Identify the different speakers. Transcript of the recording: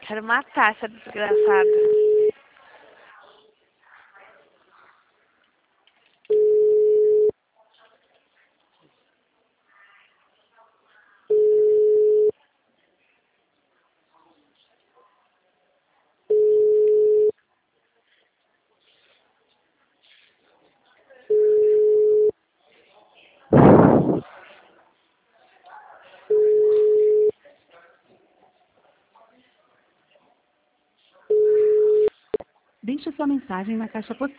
Speaker 1: Quero matar essa desgraçada.
Speaker 2: Deixe sua mensagem na caixa postal.